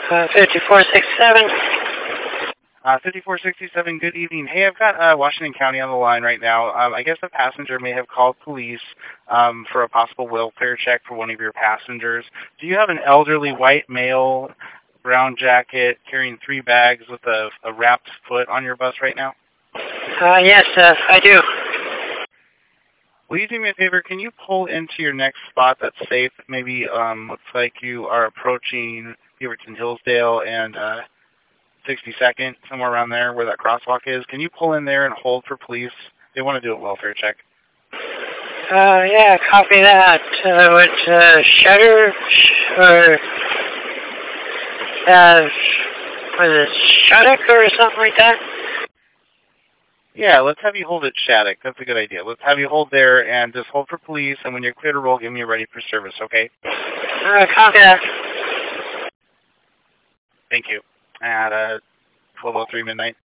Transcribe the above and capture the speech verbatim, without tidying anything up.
Uh, fifty-four sixty-seven. Uh, fifty-four sixty-seven, good evening. Hey, I've got uh, Washington County on the line right now. Um, I guess the passenger may have called police um, for a possible welfare check for one of your passengers. Do you have an elderly white male, brown jacket, carrying three bags with a, a wrapped foot on your bus right now? Uh, yes, uh, I do. Will you do me a favor? Can you pull into your next spot that's safe? Maybe um, looks like you are approaching Beaverton Hillsdale and uh, sixty-second, somewhere around there where that crosswalk is. Can you pull in there and hold for police? They want to do a welfare check. Uh, yeah, copy that. Uh, with, uh, Shutter, or, uh, was it Shutter or something like that? Yeah, let's have you hold at Shattuck. That's a good idea. Let's have you hold there and just hold for police, and when you're clear to roll, give me a ready for service, okay? Uh, copy that. Thank you. At uh, twelve oh three midnight.